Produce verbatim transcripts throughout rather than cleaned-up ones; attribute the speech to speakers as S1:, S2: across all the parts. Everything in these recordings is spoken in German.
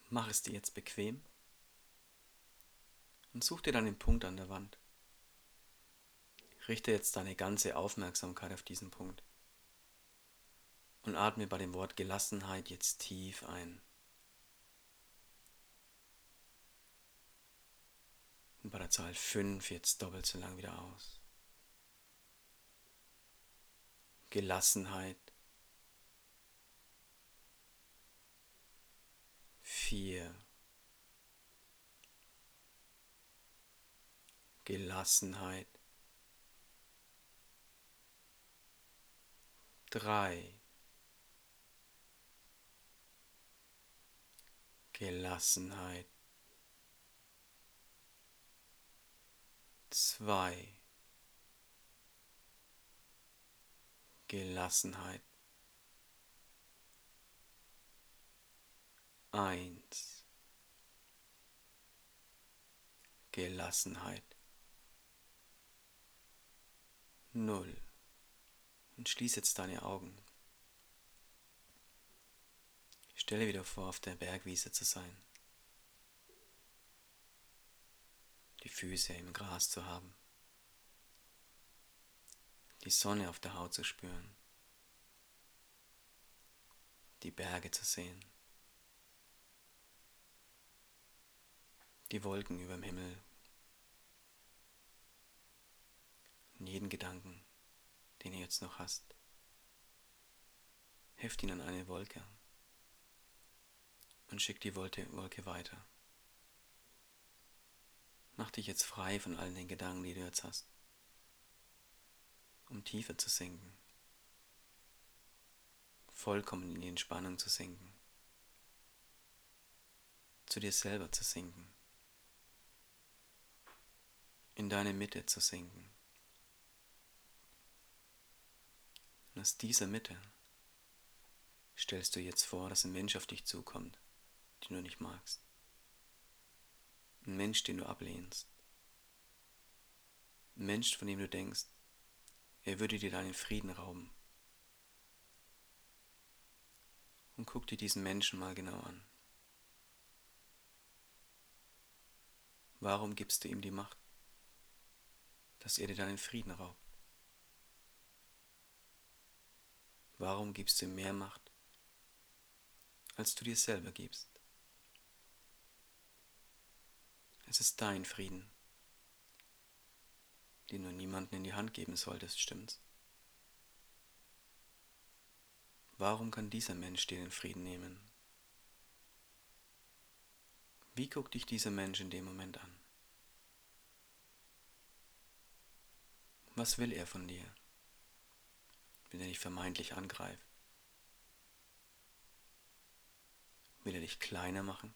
S1: Mach es dir jetzt bequem und such dir dann den Punkt an der Wand. Richte jetzt deine ganze Aufmerksamkeit auf diesen Punkt und atme bei dem Wort Gelassenheit jetzt tief ein. Und bei der Zahl fünf jetzt doppelt so lang wieder aus. Gelassenheit. Vier. Gelassenheit. Drei. Gelassenheit. Zwei. Gelassenheit. Eins. Gelassenheit. Null. Und schließ jetzt deine Augen. Stelle wieder vor, auf der Bergwiese zu sein. Die Füße im Gras zu haben. Die Sonne auf der Haut zu spüren. Die Berge zu sehen. Die Wolken über dem Himmel. Und jeden Gedanken, den du jetzt noch hast, heft ihn an eine Wolke und schick die Wolke, Wolke weiter. Mach dich jetzt frei von allen den Gedanken, die du jetzt hast, um tiefer zu sinken, vollkommen in die Entspannung zu sinken, zu dir selber zu sinken, in deine Mitte zu sinken. Und aus dieser Mitte stellst du jetzt vor, dass ein Mensch auf dich zukommt, den du nicht magst. Ein Mensch, den du ablehnst. Ein Mensch, von dem du denkst, er würde dir deinen Frieden rauben. Und guck dir diesen Menschen mal genau an. Warum gibst du ihm die Macht, dass er dir deinen Frieden raubt? Warum gibst du ihm mehr Macht, als du dir selber gibst? Es ist dein Frieden, den du niemandem in die Hand geben solltest, stimmt's? Warum kann dieser Mensch dir den Frieden nehmen? Wie guckt dich dieser Mensch in dem Moment an? Was will er von dir, wenn er dich vermeintlich angreift? Will er dich kleiner machen?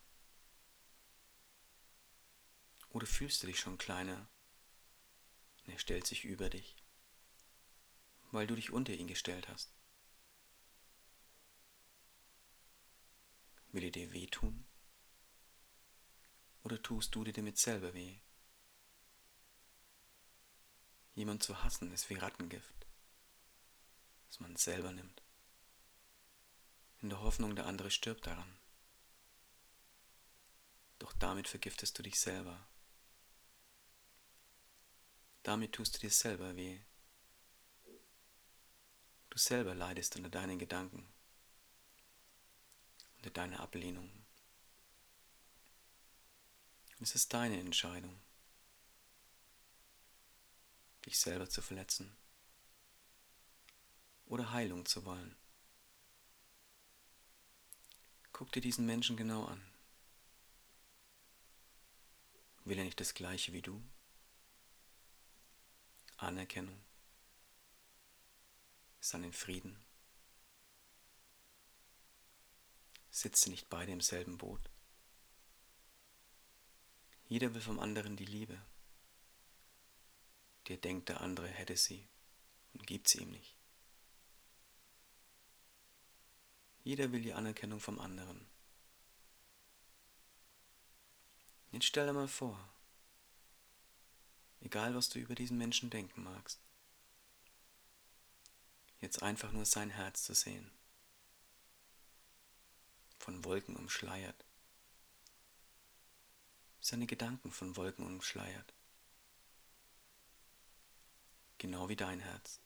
S1: Oder fühlst du dich schon kleiner und er stellt sich über dich, weil du dich unter ihn gestellt hast? Will er dir wehtun? Oder tust du dir damit selber weh? Jemand zu hassen ist wie Rattengift, das man selber nimmt, in der Hoffnung, der andere stirbt daran. Doch damit vergiftest du dich selber. Damit tust du dir selber weh. Du selber leidest unter deinen Gedanken, unter deiner Ablehnung. Es ist deine Entscheidung, dich selber zu verletzen oder Heilung zu wollen. Guck dir diesen Menschen genau an. Will er nicht das Gleiche wie du? Anerkennung, seinen Frieden. Sitzt ihr nicht beide im selben Boot? Jeder will vom anderen die Liebe. Der denkt, der andere hätte sie und gibt sie ihm nicht. Jeder will die Anerkennung vom anderen. Jetzt stell dir mal vor, egal was du über diesen Menschen denken magst, jetzt einfach nur sein Herz zu sehen, von Wolken umschleiert, seine Gedanken von Wolken umschleiert. Genau wie dein Herz.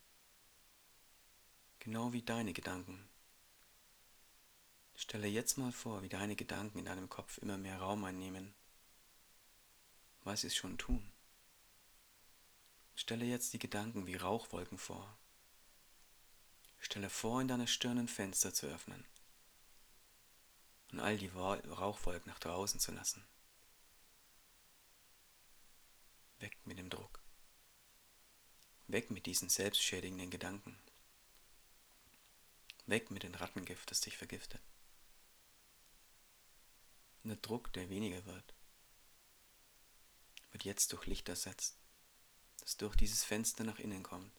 S1: Genau wie deine Gedanken. Stelle jetzt mal vor, wie deine Gedanken in deinem Kopf immer mehr Raum einnehmen, weil sie es schon tun. Stelle jetzt die Gedanken wie Rauchwolken vor. Stelle vor, in deiner Stirn ein Fenster zu öffnen und all die Rauchwolken nach draußen zu lassen. Weg mit dem Druck. Weg mit diesen selbstschädigenden Gedanken. Weg mit dem Rattengift, das dich vergiftet. Und der Druck, der weniger wird, wird jetzt durch Licht ersetzt, das durch dieses Fenster nach innen kommt.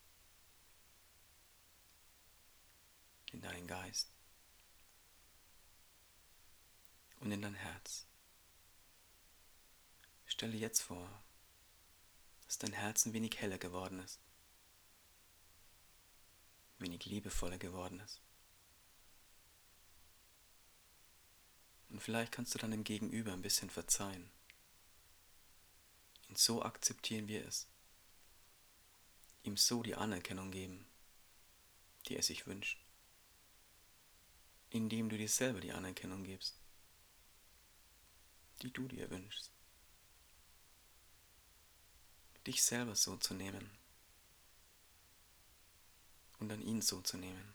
S1: In deinen Geist. Und in dein Herz. Stelle jetzt vor, dass dein Herz ein wenig heller geworden ist. Ein wenig liebevoller geworden ist. Und vielleicht kannst du deinem Gegenüber ein bisschen verzeihen. Ihn so akzeptieren, wie er ist. Ihm so die Anerkennung geben, die er sich wünscht. Indem du dir selber die Anerkennung gibst, die du dir wünschst. Dich selber so zu nehmen und dann ihn so zu nehmen.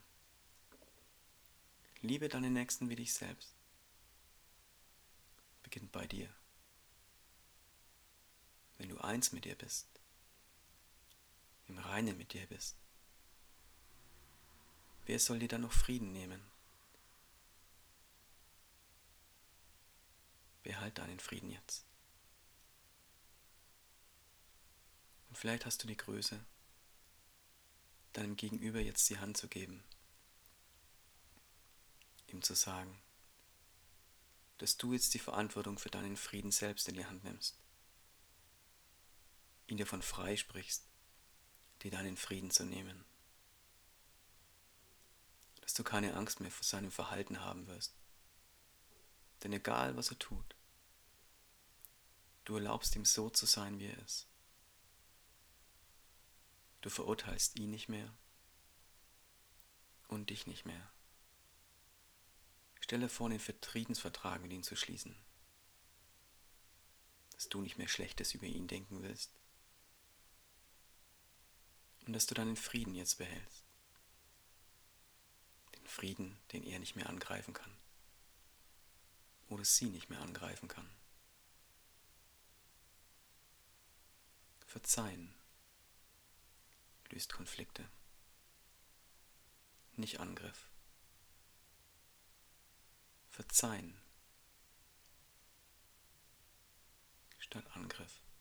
S1: Liebe deinen Nächsten wie dich selbst. Beginnt bei dir. Wenn du eins mit dir bist, im Reinen mit dir bist, wer soll dir dann noch Frieden nehmen? Behalte deinen Frieden jetzt. Und vielleicht hast du die Größe, deinem Gegenüber jetzt die Hand zu geben, ihm zu sagen, dass du jetzt die Verantwortung für deinen Frieden selbst in die Hand nimmst, ihn davon freisprichst, dir deinen Frieden zu nehmen, dass du keine Angst mehr vor seinem Verhalten haben wirst, denn egal was er tut, du erlaubst ihm so zu sein, wie er ist. Du verurteilst ihn nicht mehr und dich nicht mehr. Stelle vor, den Friedensvertrag mit ihm zu schließen, dass du nicht mehr Schlechtes über ihn denken willst und dass du deinen Frieden jetzt behältst. Den Frieden, den er nicht mehr angreifen kann oder sie nicht mehr angreifen kann. Verzeihen löst Konflikte, nicht Angriff. Verzeihen statt Angriff.